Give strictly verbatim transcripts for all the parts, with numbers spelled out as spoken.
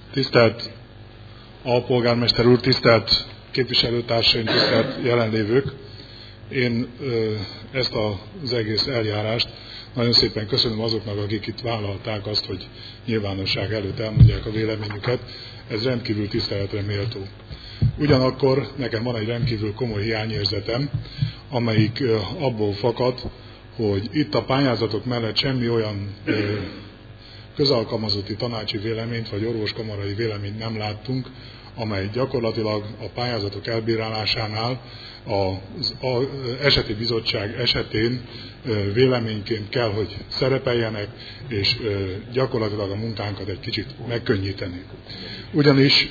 Tisztelt alpolgármester úr, tisztelt képviselőtársaim, tisztelt jelenlévők! Én ezt az egész eljárást nagyon szépen köszönöm azoknak, akik itt vállalták azt, hogy nyilvánosság előtt elmondják a véleményüket. Ez rendkívül tiszteletre méltó. Ugyanakkor nekem van egy rendkívül komoly hiányérzetem, amelyik abból fakad, hogy itt a pályázatok mellett semmi olyan közalkalmazotti tanácsi véleményt vagy orvoskamarai véleményt nem láttunk, amely gyakorlatilag a pályázatok elbírálásánál az eseti bizottság esetén véleményként kell, hogy szerepeljenek, és gyakorlatilag a munkánkat egy kicsit megkönnyíteni. Ugyanis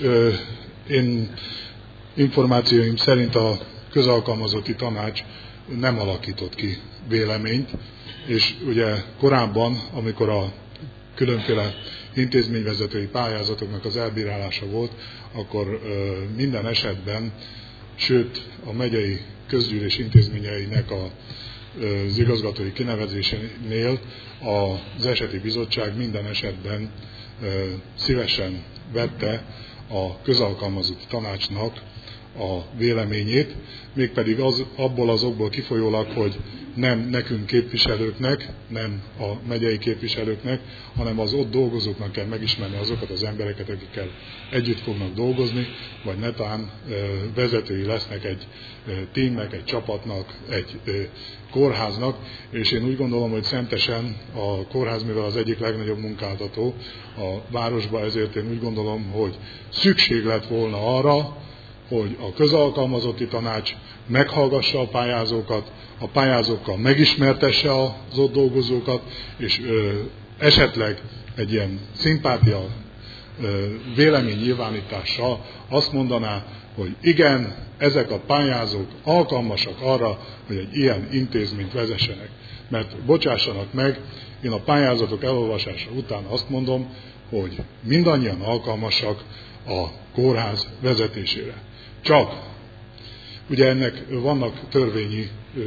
én információim szerint a közalkalmazotti tanács nem alakított ki véleményt, és ugye korábban, amikor a különféle intézményvezetői pályázatoknak az elbírálása volt, akkor minden esetben, sőt a megyei közgyűlés intézményeinek a, az igazgatói kinevezésénél az eseti bizottság minden esetben szívesen vette a közalkalmazotti tanácsnak a véleményét, mégpedig az, abból az okból kifolyólag, hogy nem nekünk képviselőknek, nem a megyei képviselőknek, hanem az ott dolgozóknak kell megismerni azokat az embereket, akikkel együtt fognak dolgozni, vagy netán vezetői lesznek egy tímnek, egy csapatnak, egy kórháznak, és én úgy gondolom, hogy szentesen a kórház, mivel az egyik legnagyobb munkáltató a városban, ezért én úgy gondolom, hogy szükség lett volna arra, hogy a közalkalmazotti tanács meghallgassa a pályázókat, a pályázókkal megismertesse az ott dolgozókat, és ö, esetleg egy ilyen szimpátia ö, véleménynyilvánítással azt mondaná, hogy igen, ezek a pályázók alkalmasak arra, hogy egy ilyen intézményt vezessenek. Mert bocsássanak meg, én a pályázatok elolvasása után azt mondom, hogy mindannyian alkalmasak a kórház vezetésére. Csak, ugye ennek vannak törvényi ö,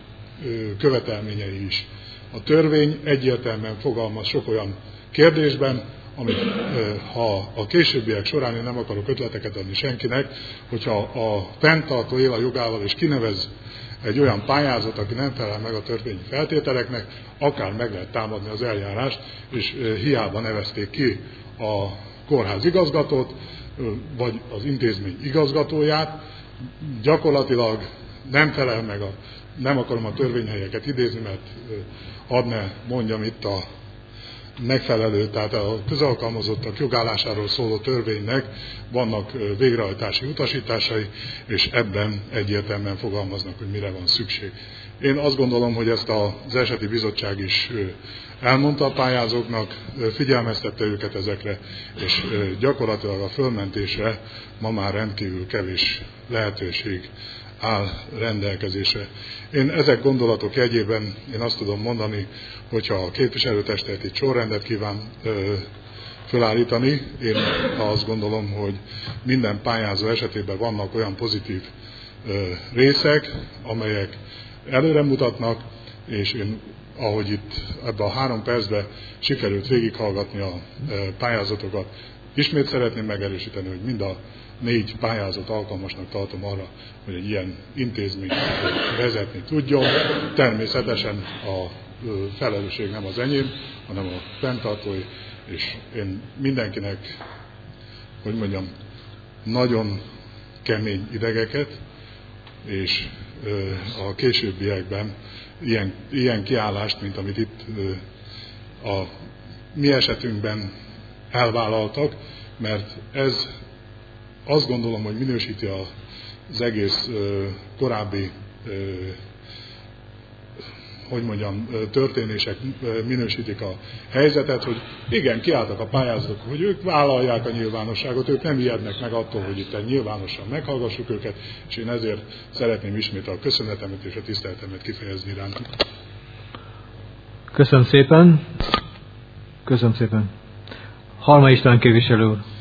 ö, követelményei is. A törvény egyértelműen fogalmaz sok olyan kérdésben, amit ö, ha a későbbiek során, én nem akarok ötleteket adni senkinek, hogyha a fenntartó él a jogával és kinevez egy olyan pályázat, aki nem felel meg a törvényi feltételeknek, akár meg lehet támadni az eljárást, és ö, hiába nevezték ki a kórház igazgatót, vagy az intézmény igazgatóját, gyakorlatilag nem felel meg, a, nem akarom a törvényhelyeket idézni, mert hadd ne mondjam itt a megfelelő, tehát a közalkalmazottak jogállásáról szóló törvénynek vannak végrehajtási utasításai, és ebben egyértelműen fogalmaznak, hogy mire van szükség. Én azt gondolom, hogy ezt az eseti bizottság is elmondta a pályázóknak, figyelmeztette őket ezekre, és gyakorlatilag a fölmentésre ma már rendkívül kevés lehetőség áll rendelkezésre. Én ezek gondolatok jegyében én azt tudom mondani, hogyha a képviselőtestület itt sorrendet kíván ö, felállítani, én azt gondolom, hogy minden pályázó esetében vannak olyan pozitív ö, részek, amelyek előre mutatnak, és én, ahogy itt ebben a három percben sikerült végighallgatni a pályázatokat, ismét szeretném megerősíteni, hogy mind a négy pályázat alkalmasnak tartom arra, hogy egy ilyen intézményt vezetni tudjon. Természetesen a felelősség nem az enyém, hanem a fenntartói, és én mindenkinek, hogy mondjam, nagyon kemény idegeket, és a későbbiekben ilyen, ilyen kiállást, mint amit itt a mi esetünkben elvállaltak, mert ez azt gondolom, hogy minősíti az egész korábbi, hogy mondjam, történések minősítik a helyzetet, hogy igen, kiálltak a pályázatok, hogy ők vállalják a nyilvánosságot, ők nem ijednek meg attól, hogy itt nyilvánosan meghallgassuk őket, és én ezért szeretném ismét a köszönetemet és a tiszteletemet kifejezni irántuk. Köszönöm szépen. Köszönöm szépen. Halmai István képviselő úr.